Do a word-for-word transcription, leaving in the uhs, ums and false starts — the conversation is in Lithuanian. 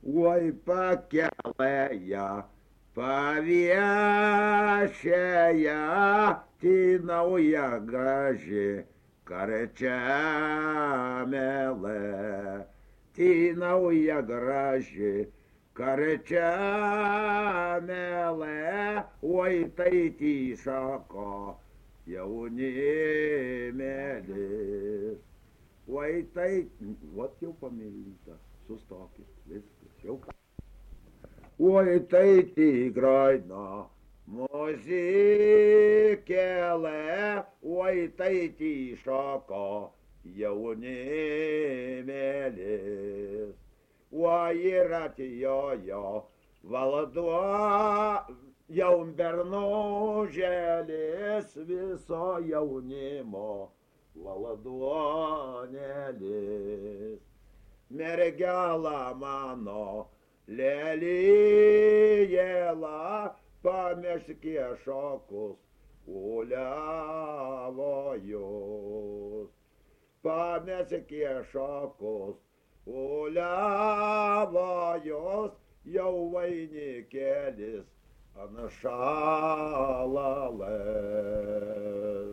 oi pakelėje, paviešėje, tai nauja graži karčiamelė, tai nauja graži karčiamelė, oi tai tyšako jaunimėlis. Oi tai, vat jau pamėlyta, sustokit, viskas, jau. Oi tai tikrai na muzikėlė, oi tai tyšako jaunimėlis. Oi ir atėjo jo valduo, jau bernužėlis viso jaunimo. Valaduonelis, mergela mano, lelijėla, pameškė šokus, uliavojus. Pameškė šokus, uliavojus, jau vainikėlis ant šalalės.